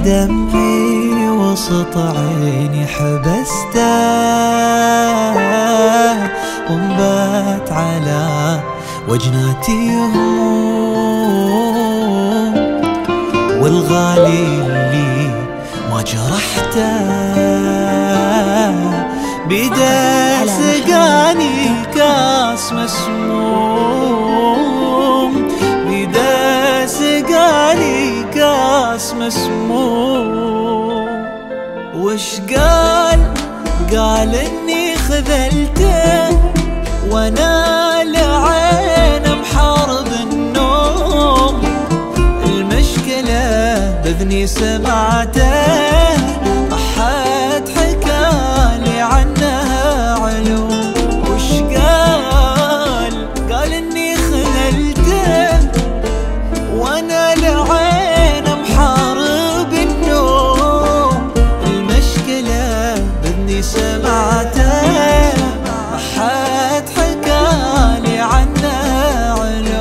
دمعي وسط عيني حبسته، وانبات على وجناتي هموم، والغالي اللي ما جرحته بيده سقاني كاس مسموم، بيده سقاني كاس مسموم. وش قال؟ قال اني خذلته وانا لعين محارب النوم، المشكلة بذني سمعته أحد حكالي عنها علوم. وش قال؟ قال اني خذلته وانا لعين محارب النوم، المشكلة بذني سمعته أحد حكالي عنها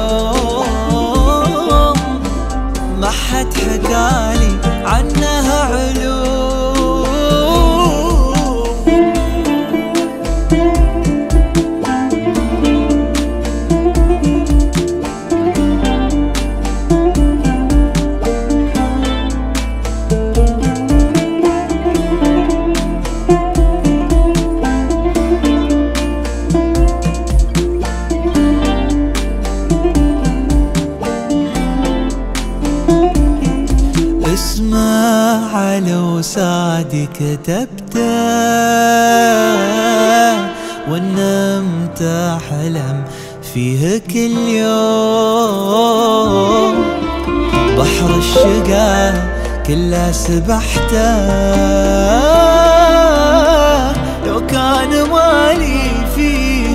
علوم، ما حد حكالي عنها علوم. اسمع لو سعدي كتبته ونمت أحلم فيه كل يوم، بحر الشقا كله سبحته، لو كان مالي فيه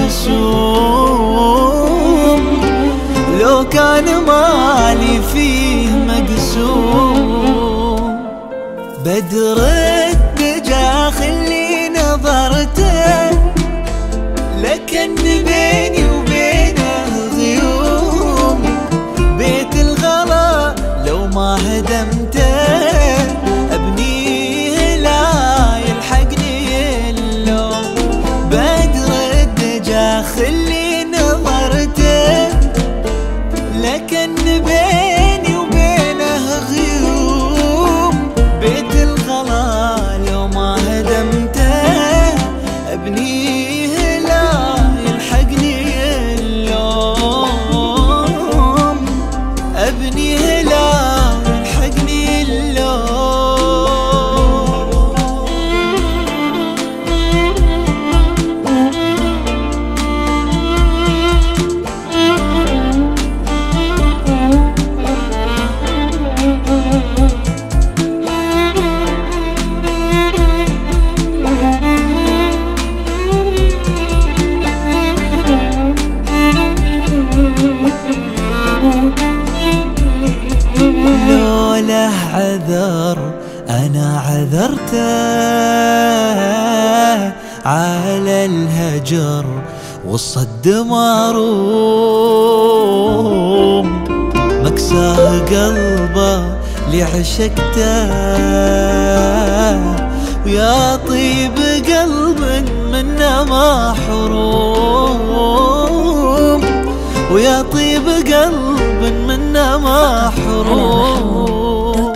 مقسوم، لو كان مالي فيه مقسوم. بدر الدجا خلي نظرته لكن بيني وبينه غيوم، بيت الغلا لو ما هدمته ابنيه لا يلحقني اللوم. بدر الدجا خلي نظرته لكن بيني وبينه غيوم، بيت الغلا لو ما هدمته ابنيه لا يلحقني اللوم، ابنيه لا يلحقني اللوم. لو له عذر أنا عذرته على الهجر والصد ماروم، مكساه قلبه لعشقته، ويا طيب قلب منا محروم، ويا طيب قلب منا محروم.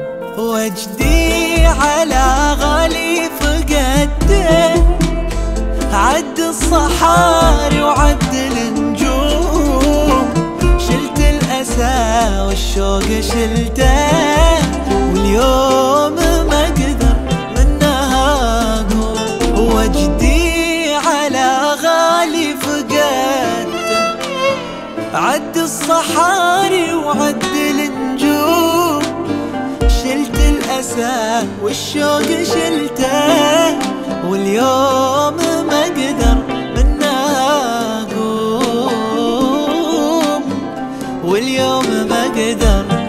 وجدي على غالي فقدته، عد الصحاري وعد النجوم، شلت الأسى والشوق شلته، واليوم ما قدر منها أقوم. وجدي على غالي فقدته، عد الصحاري وعد النجوم، شلت الأسى والشوق شلته، واليوم ما قدر منها أقوم، واليوم ما قدر